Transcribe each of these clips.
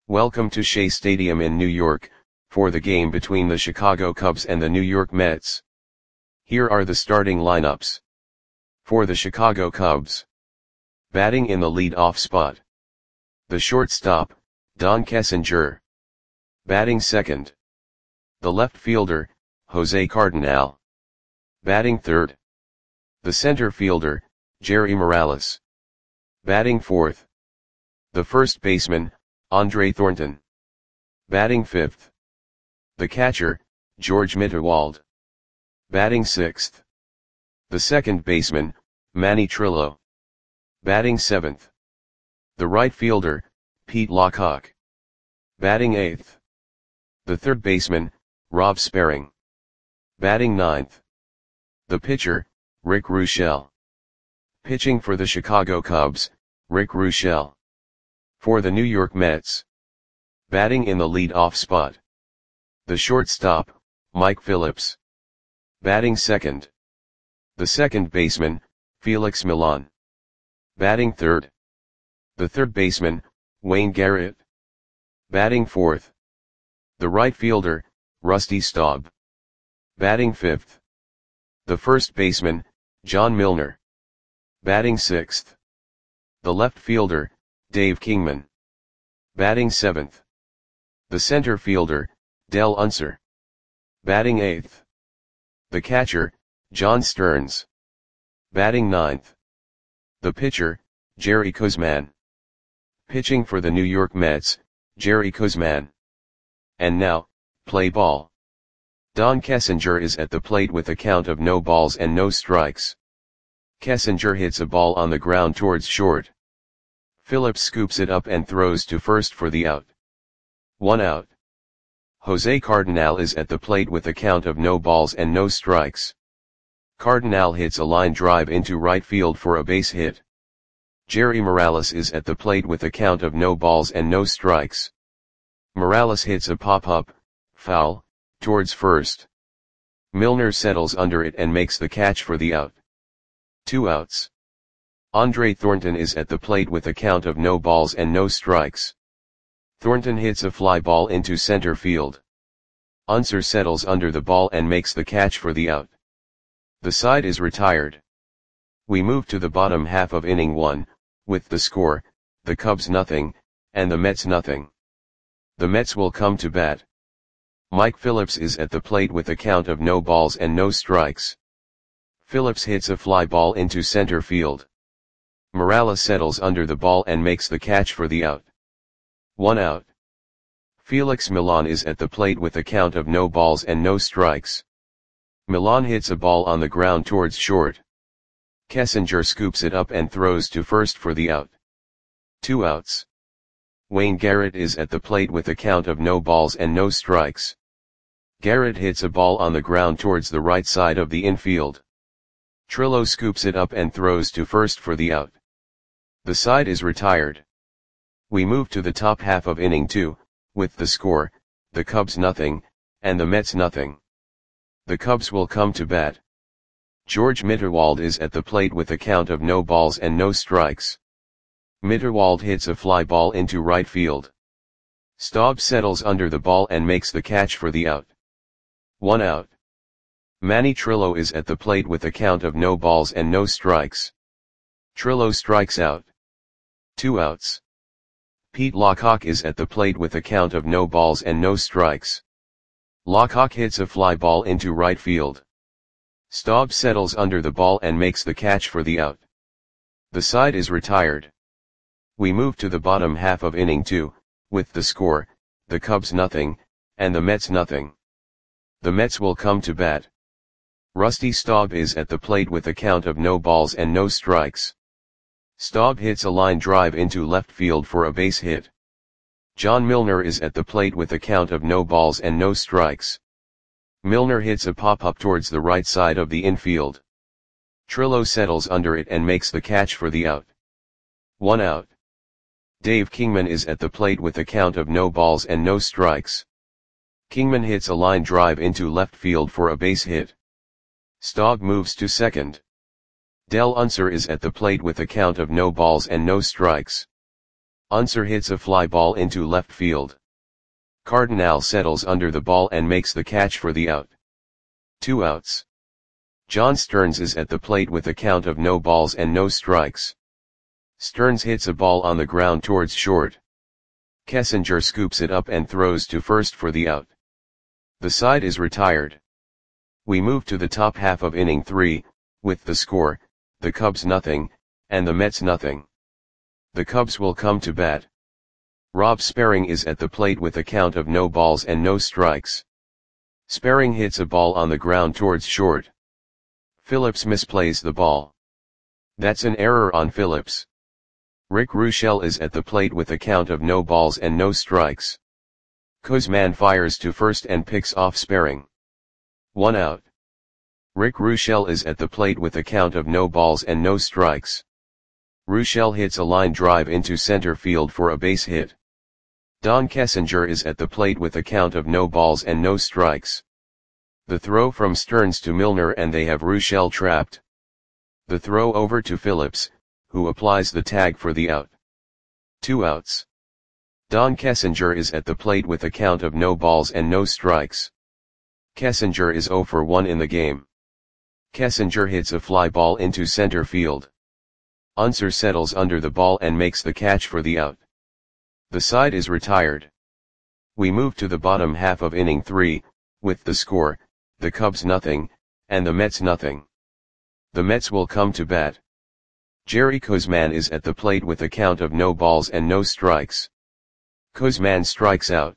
Welcome to Shea Stadium in New York, for the game between the Chicago Cubs and the New York Mets. Here are the starting lineups. For the Chicago Cubs. Batting in the lead-off spot. The shortstop, Don Kessinger. Batting second. The left fielder, Jose Cardinal. Batting third. The center fielder, Jerry Morales. Batting fourth. The first baseman, Andre Thornton. Batting fifth. The catcher, George Mitterwald. Batting sixth. The second baseman, Manny Trillo. Batting seventh. The right fielder, Pete Lockhart. Batting eighth. The third baseman, Rob Sperring. Batting ninth. The pitcher, Rick Ruschel. Pitching for the Chicago Cubs, Rick Ruschel. For the New York Mets. Batting in the lead-off spot. The shortstop, Mike Phillips. Batting second. The second baseman, Felix Millan. Batting third. The third baseman, Wayne Garrett. Batting fourth. The right fielder, Rusty Staub. Batting fifth. The first baseman, John Milner. Batting sixth. The left fielder, Dave Kingman. Batting seventh. The center fielder, Del Unser. Batting eighth. The catcher, John Stearns. Batting ninth. The pitcher, Jerry Koosman. Pitching for the New York Mets, Jerry Koosman. And now, play ball. Don Kessinger is at the plate with a count of no balls and no strikes. Kessinger hits a ball on the ground towards short. Phillips scoops it up and throws to first for the out. 1 out. Jose Cardinal is at the plate with a count of no balls and no strikes. Cardinal hits a line drive into right field for a base hit. Jerry Morales is at the plate with a count of no balls and no strikes. Morales hits a pop-up, foul, towards first. Milner settles under it and makes the catch for the out. 2 outs. Andre Thornton is at the plate with a count of no balls and no strikes. Thornton hits a fly ball into center field. Unser settles under the ball and makes the catch for the out. The side is retired. We move to the bottom half of inning 1, with the score, the Cubs nothing, and the Mets nothing. The Mets will come to bat. Mike Phillips is at the plate with a count of no balls and no strikes. Phillips hits a fly ball into center field. Morales settles under the ball and makes the catch for the out. 1 out. Felix Millan is at the plate with a count of no balls and no strikes. Millan hits a ball on the ground towards short. Kessinger scoops it up and throws to first for the out. 2 outs. Wayne Garrett is at the plate with a count of no balls and no strikes. Garrett hits a ball on the ground towards the right side of the infield. Trillo scoops it up and throws to first for the out. The side is retired. We move to the top half of inning 2, with the score, the Cubs nothing, and the Mets nothing. The Cubs will come to bat. George Mitterwald is at the plate with a count of no balls and no strikes. Mitterwald hits a fly ball into right field. Staub settles under the ball and makes the catch for the out. 1 out. Manny Trillo is at the plate with a count of no balls and no strikes. Trillo strikes out. 2 outs. Pete Lockhart is at the plate with a count of no balls and no strikes. Lockhart hits a fly ball into right field. Staub settles under the ball and makes the catch for the out. The side is retired. We move to the bottom half of inning 2, with the score, the Cubs nothing, and the Mets nothing. The Mets will come to bat. Rusty Staub is at the plate with a count of no balls and no strikes. Staub hits a line drive into left field for a base hit. John Milner is at the plate with a count of no balls and no strikes. Milner hits a pop-up towards the right side of the infield. Trillo settles under it and makes the catch for the out. 1 out. Dave Kingman is at the plate with a count of no balls and no strikes. Kingman hits a line drive into left field for a base hit. Staub moves to second. Del Unser is at the plate with a count of no balls and no strikes. Unser hits a fly ball into left field. Cardinal settles under the ball and makes the catch for the out. 2 outs. John Stearns is at the plate with a count of no balls and no strikes. Stearns hits a ball on the ground towards short. Kessinger scoops it up and throws to first for the out. The side is retired. We move to the top half of inning 3, with the score, the Cubs nothing, and the Mets nothing. The Cubs will come to bat. Rob Sperring is at the plate with a count of no balls and no strikes. Sperring hits a ball on the ground towards short. Phillips misplays the ball. That's an error on Phillips. Rick Ruschel is at the plate with a count of no balls and no strikes. Kuzman fires to first and picks off Sperring. 1 out. Rick Ruschel is at the plate with a count of no balls and no strikes. Ruschel hits a line drive into center field for a base hit. Don Kessinger is at the plate with a count of no balls and no strikes. The throw from Stearns to Milner and they have Ruschel trapped. The throw over to Phillips, who applies the tag for the out. 2 outs. Don Kessinger is at the plate with a count of no balls and no strikes. Kessinger is 0 for 1 in the game. Kessinger hits a fly ball into center field. Unser settles under the ball and makes the catch for the out. The side is retired. We move to the bottom half of inning 3, with the score, the Cubs nothing, and the Mets nothing. The Mets will come to bat. Jerry Kuzman is at the plate with a count of no balls and no strikes. Kuzman strikes out.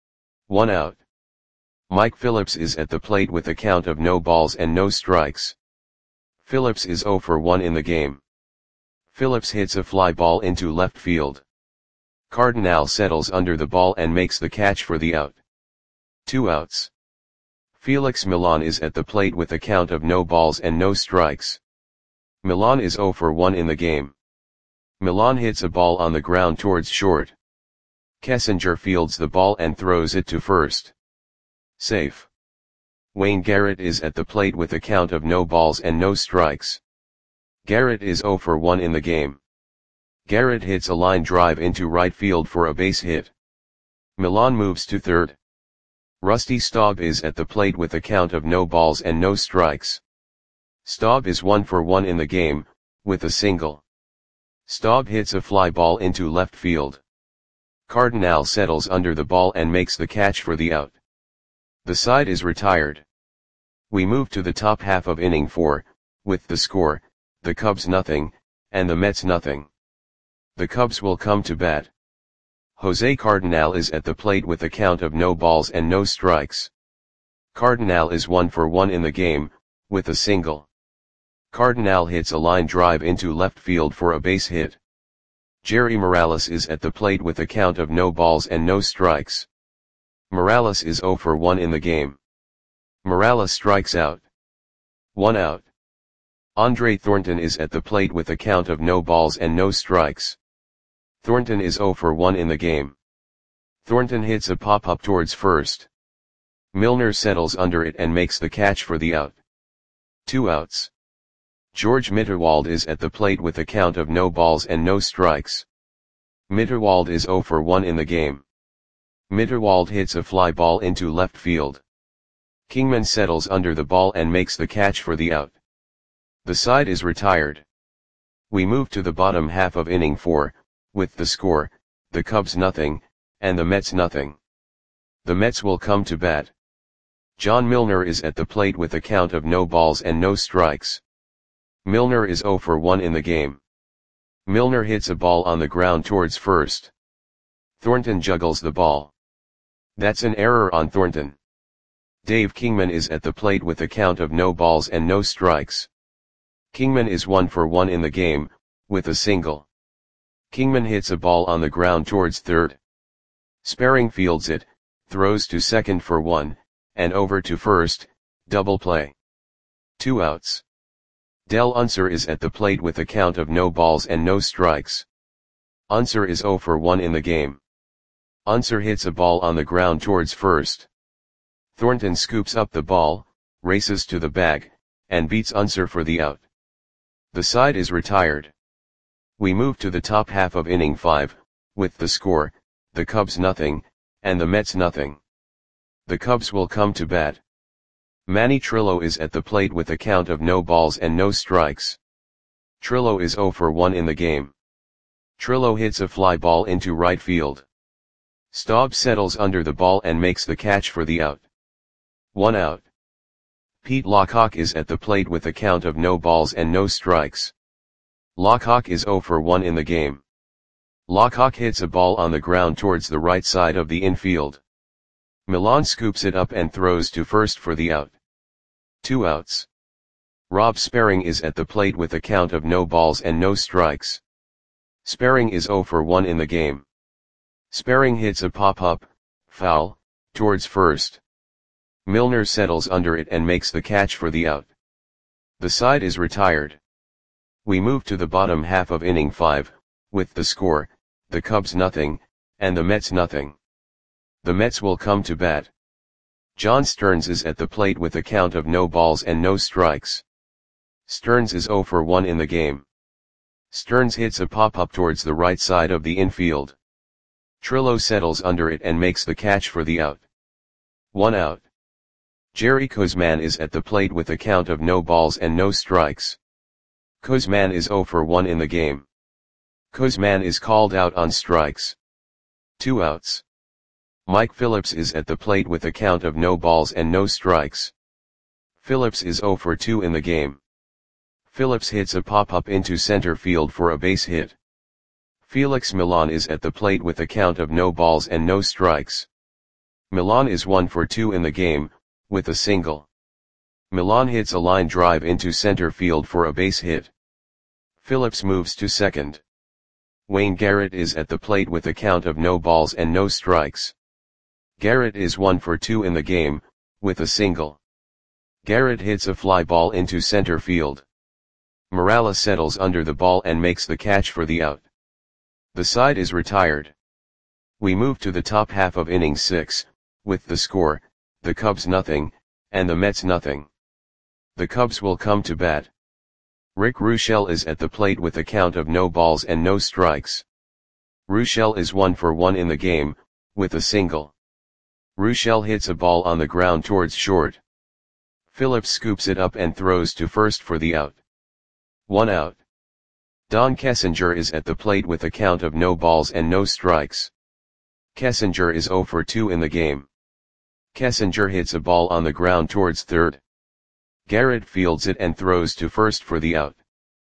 1 out. Mike Phillips is at the plate with a count of no balls and no strikes. Phillips is 0 for 1 in the game. Phillips hits a fly ball into left field. Cardinal settles under the ball and makes the catch for the out. 2 outs. Felix Millan is at the plate with a count of no balls and no strikes. Millan is 0 for 1 in the game. Millan hits a ball on the ground towards short. Kessinger fields the ball and throws it to first. Safe. Wayne Garrett is at the plate with a count of no balls and no strikes. Garrett is 0 for 1 in the game. Garrett hits a line drive into right field for a base hit. Millan moves to third. Rusty Staub is at the plate with a count of no balls and no strikes. Staub is 1 for 1 in the game, with a single. Staub hits a fly ball into left field. Cardinal settles under the ball and makes the catch for the out. The side is retired. We move to the top half of inning 4, with the score, the Cubs nothing, and the Mets nothing. The Cubs will come to bat. Jose Cardinal is at the plate with a count of no balls and no strikes. Cardinal is 1 for 1 in the game, with a single. Cardinal hits a line drive into left field for a base hit. Jerry Morales is at the plate with a count of no balls and no strikes. Morales is 0 for 1 in the game. Morales strikes out. 1 out. Andre Thornton is at the plate with a count of no balls and no strikes. Thornton is 0 for 1 in the game. Thornton hits a pop-up towards first. Milner settles under it and makes the catch for the out. 2 outs. George Mitterwald is at the plate with a count of no balls and no strikes. Mitterwald is 0 for 1 in the game. Mitterwald hits a fly ball into left field. Kingman settles under the ball and makes the catch for the out. The side is retired. We move to the bottom half of inning 4, with the score, the Cubs nothing, and the Mets nothing. The Mets will come to bat. John Milner is at the plate with a count of no balls and no strikes. Milner is 0 for 1 in the game. Milner hits a ball on the ground towards first. Thornton juggles the ball. That's an error on Thornton. Dave Kingman is at the plate with a count of no balls and no strikes. Kingman is 1 for 1 in the game, with a single. Kingman hits a ball on the ground towards third. Sperring fields it, throws to second for 1, and over to first, double play. 2 outs. Del Unser is at the plate with a count of no balls and no strikes. Unser is 0 for 1 in the game. Unser hits a ball on the ground towards first. Thornton scoops up the ball, races to the bag, and beats Unser for the out. The side is retired. We move to the top half of inning 5, with the score, the Cubs nothing, and the Mets nothing. The Cubs will come to bat. Manny Trillo is at the plate with a count of no balls and no strikes. Trillo is 0 for 1 in the game. Trillo hits a fly ball into right field. Staub settles under the ball and makes the catch for the out. 1 out. Pete Lockhawk is at the plate with a count of no balls and no strikes. Lockhawk is 0 for 1 in the game. Lockhawk hits a ball on the ground towards the right side of the infield. Milan scoops it up and throws to first for the out. 2 outs. Rob Sparring is at the plate with a count of no balls and no strikes. Sparring is 0 for 1 in the game. Sparring hits a pop-up, foul, towards first. Milner settles under it and makes the catch for the out. The side is retired. We move to the bottom half of inning 5, with the score, the Cubs nothing, and the Mets nothing. The Mets will come to bat. John Stearns is at the plate with a count of no balls and no strikes. Stearns is 0 for 1 in the game. Stearns hits a pop-up towards the right side of the infield. Trillo settles under it and makes the catch for the out. 1 out. Jerry Koosman is at the plate with a count of no balls and no strikes. Koosman is 0 for 1 in the game. Koosman is called out on strikes. 2 outs. Mike Phillips is at the plate with a count of no balls and no strikes. Phillips is 0 for 2 in the game. Phillips hits a pop-up into center field for a base hit. Felix Milan is at the plate with a count of no balls and no strikes. Milan is 1 for 2 in the game, with a single. Milan hits a line drive into center field for a base hit. Phillips moves to second. Wayne Garrett is at the plate with a count of no balls and no strikes. Garrett is 1 for 2 in the game, with a single. Garrett hits a fly ball into center field. Morales settles under the ball and makes the catch for the out. The side is retired. We move to the top half of inning 6, with the score, the Cubs nothing, and the Mets nothing. The Cubs will come to bat. Rick Ruschel is at the plate with a count of no balls and no strikes. Ruschel is 1 for 1 in the game, with a single. Ruschel hits a ball on the ground towards short. Phillips scoops it up and throws to first for the out. 1 out. Don Kessinger is at the plate with a count of no balls and no strikes. Kessinger is 0 for 2 in the game. Kessinger hits a ball on the ground towards third. Garrett fields it and throws to first for the out.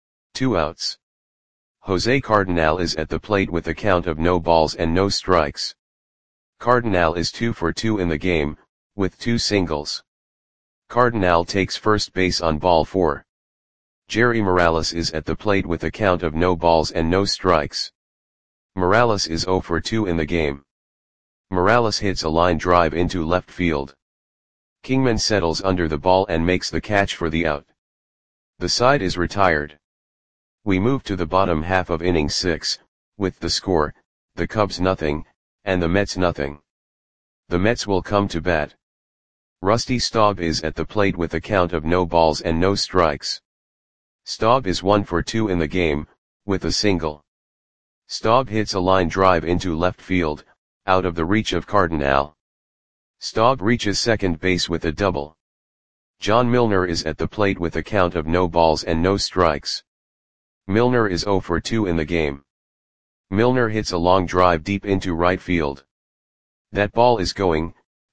2 outs. Jose Cardenal is at the plate with a count of no balls and no strikes. Cardenal is 2 for 2 in the game, with 2 singles. Cardenal takes first base on ball 4. Jerry Morales is at the plate with a count of no balls and no strikes. Morales is 0 for 2 in the game. Morales hits a line drive into left field. Kingman settles under the ball and makes the catch for the out. The side is retired. We move to the bottom half of inning 6, with the score, the Cubs nothing, and the Mets nothing. The Mets will come to bat. Rusty Staub is at the plate with a count of no balls and no strikes. Staub is 1 for 2 in the game, with a single. Staub hits a line drive into left field, out of the reach of Cardenal. Staub reaches second base with a double. John Milner is at the plate with a count of no balls and no strikes. Milner is 0 for 2 in the game. Milner hits a long drive deep into right field. That ball is gone.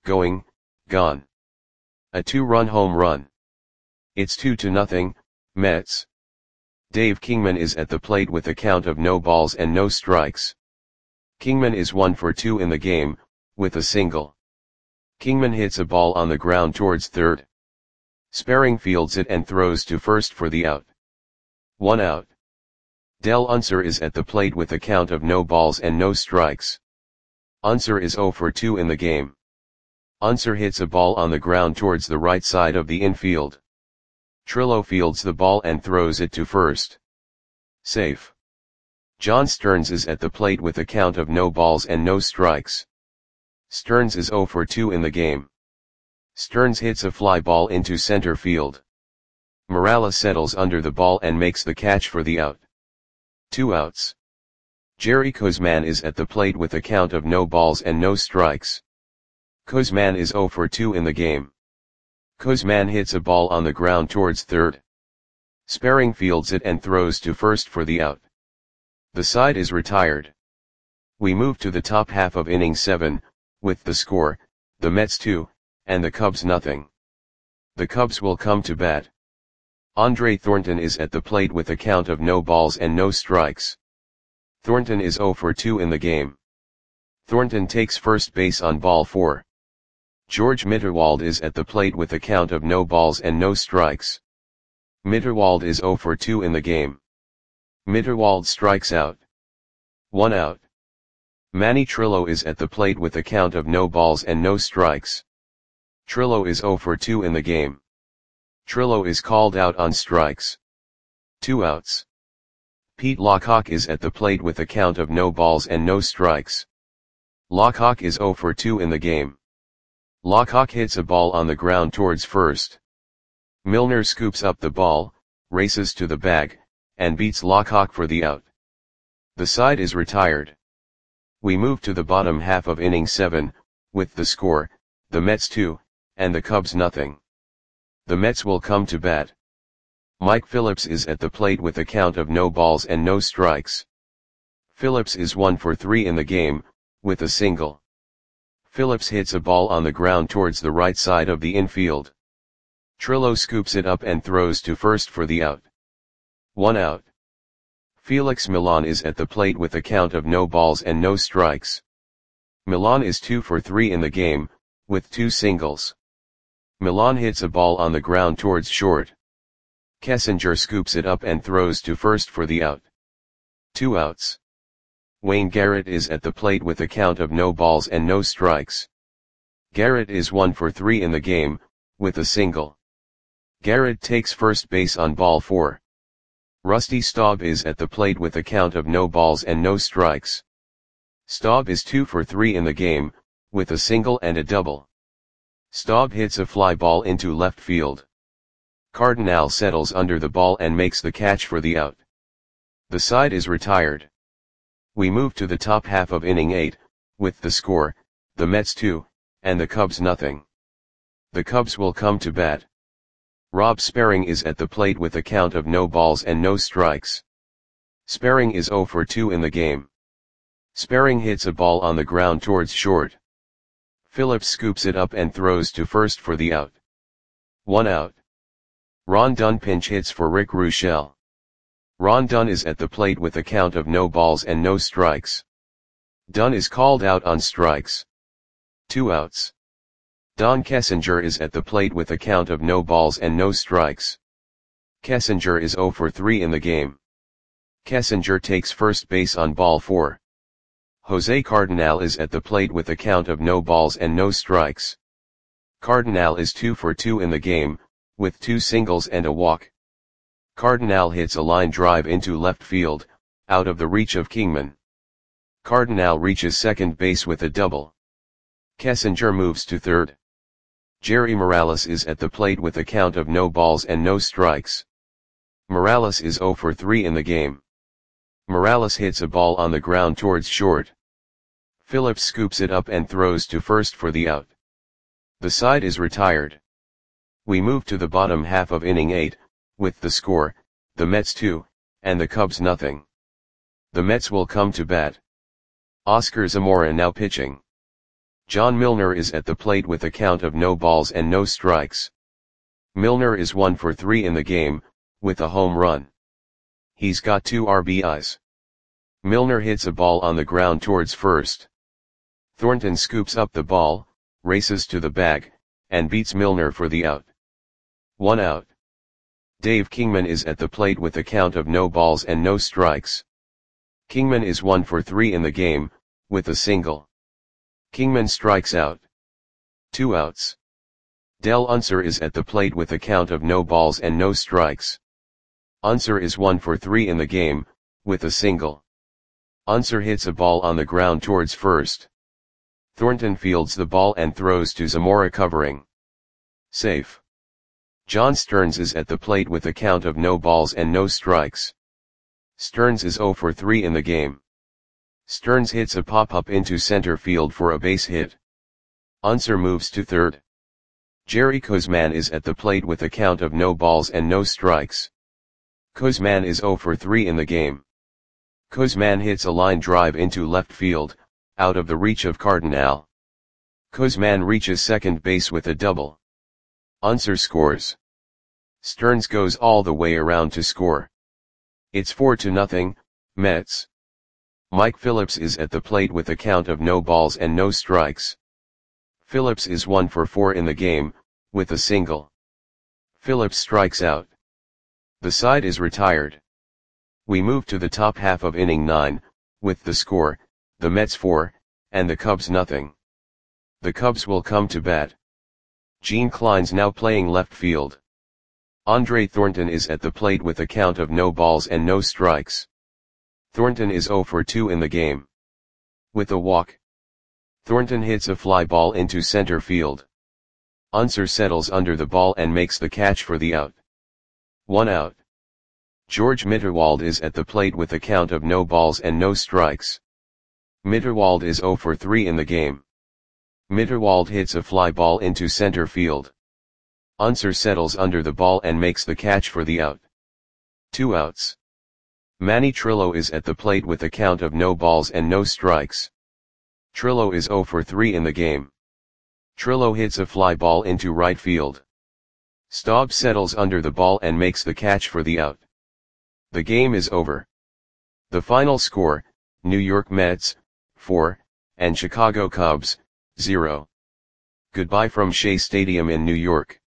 A 2-run home run. It's 2-0, Mets. Dave Kingman is at the plate with a count of no balls and no strikes. Kingman is 1 for 2 in the game, with a single. Kingman hits a ball on the ground towards third. Sparring fields it and throws to first for the out. 1 out. Del Unser is at the plate with a count of no balls and no strikes. Unser is 0 for 2 in the game. Unser hits a ball on the ground towards the right side of the infield. Trillo fields the ball and throws it to first. Safe. John Stearns is at the plate with a count of no balls and no strikes. Stearns is 0 for 2 in the game. Stearns hits a fly ball into center field. Morales settles under the ball and makes the catch for the out. 2 outs. Jerry Kozman is at the plate with a count of no balls and no strikes. Kozman is 0 for 2 in the game. Kozman hits a ball on the ground towards third. Sparring fields it and throws to first for the out. The side is retired. We move to the top half of inning 7, with the score, the Mets 2, and the Cubs nothing. The Cubs will come to bat. Andre Thornton is at the plate with a count of no balls and no strikes. Thornton is 0 for 2 in the game. Thornton takes first base on ball 4. George Mitterwald is at the plate with a count of no balls and no strikes. Mitterwald is 0 for 2 in the game. Mitterwald strikes out. 1 out. Manny Trillo is at the plate with a count of no balls and no strikes. Trillo is 0 for 2 in the game. Trillo is called out on strikes. 2 outs. Pete Lockhawk is at the plate with a count of no balls and no strikes. Lockhawk is 0 for 2 in the game. Lockhawk hits a ball on the ground towards first. Milner scoops up the ball, races to the bag, and beats Lockhawk for the out. The side is retired. We move to the bottom half of inning 7, with the score, the Mets 2, and the Cubs nothing. The Mets will come to bat. Mike Phillips is at the plate with a count of no balls and no strikes. Phillips is 1 for 3 in the game, with a single. Phillips hits a ball on the ground towards the right side of the infield. Trillo scoops it up and throws to first for the out. 1 out. Felix Millan is at the plate with a count of no balls and no strikes. Millan is 2 for 3 in the game, with 2 singles. Millan hits a ball on the ground towards short. Kessinger scoops it up and throws to first for the out. 2 outs. Wayne Garrett is at the plate with a count of no balls and no strikes. Garrett is 1 for 3 in the game, with a single. Garrett takes first base on ball 4. Rusty Staub is at the plate with a count of no balls and no strikes. Staub is 2 for 3 in the game, with a single and a double. Staub hits a fly ball into left field. Cardinal settles under the ball and makes the catch for the out. The side is retired. We move to the top half of inning 8, with the score, the Mets 2, and the Cubs nothing. The Cubs will come to bat. Rob Sparring is at the plate with a count of no balls and no strikes. Sparring is 0 for 2 in the game. Sparring hits a ball on the ground towards short. Phillips scoops it up and throws to first for the out. 1 out. Ron Dunn pinch hits for Rick Ruschel. Ron Dunn is at the plate with a count of no balls and no strikes. Dunn is called out on strikes. 2 outs. Don Kessinger is at the plate with a count of no balls and no strikes. Kessinger is 0 for 3 in the game. Kessinger takes first base on ball 4. Jose Cardinal is at the plate with a count of no balls and no strikes. Cardinal is 2 for 2 in the game, with 2 singles and a walk. Cardinal hits a line drive into left field, out of the reach of Kingman. Cardinal reaches second base with a double. Kessinger moves to third. Jerry Morales is at the plate with a count of no balls and no strikes. Morales is 0 for 3 in the game. Morales hits a ball on the ground towards short. Phillips scoops it up and throws to first for the out. The side is retired. We move to the bottom half of inning 8, with the score, the Mets 2, and the Cubs nothing. The Mets will come to bat. Oscar Zamora now pitching. John Milner is at the plate with a count of no balls and no strikes. Milner is 1 for 3 in the game, with a home run. He's got 2 RBIs. Milner hits a ball on the ground towards first. Thornton scoops up the ball, races to the bag, and beats Milner for the out. 1 out. Dave Kingman is at the plate with a count of no balls and no strikes. Kingman is 1 for 3 in the game, with a single. Kingman strikes out. 2 outs. Del Unser is at the plate with a count of no balls and no strikes. Unser is 1 for 3 in the game, with a single. Unser hits a ball on the ground towards first. Thornton fields the ball and throws to Zamora covering. Safe. John Stearns is at the plate with a count of no balls and no strikes. Stearns is 0 for 3 in the game. Stearns hits a pop-up into center field for a base hit. Unser moves to third. Jerry Koosman is at the plate with a count of no balls and no strikes. Koosman is 0 for 3 in the game. Koosman hits a line drive into left field, out of the reach of Cardinal. Koosman reaches second base with a double. Unser scores. Stearns goes all the way around to score. It's 4-0, Mets. Mike Phillips is at the plate with a count of no balls and no strikes. Phillips is 1 for 4 in the game, with a single. Phillips strikes out. The side is retired. We move to the top half of inning 9, with the score, the Mets 4, and the Cubs nothing. The Cubs will come to bat. Gene Klein's now playing left field. Andre Thornton is at the plate with a count of no balls and no strikes. Thornton is 0 for 2 in the game. With a walk. Thornton hits a fly ball into center field. Unser settles under the ball and makes the catch for the out. 1 out. George Mitterwald is at the plate with a count of no balls and no strikes. Mitterwald is 0 for 3 in the game. Mitterwald hits a fly ball into center field. Unser settles under the ball and makes the catch for the out. 2 outs. Manny Trillo is at the plate with a count of no balls and no strikes. Trillo is 0 for 3 in the game. Trillo hits a fly ball into right field. Staub settles under the ball and makes the catch for the out. The game is over. The final score, New York Mets, 4, and Chicago Cubs, 0. Goodbye from Shea Stadium in New York.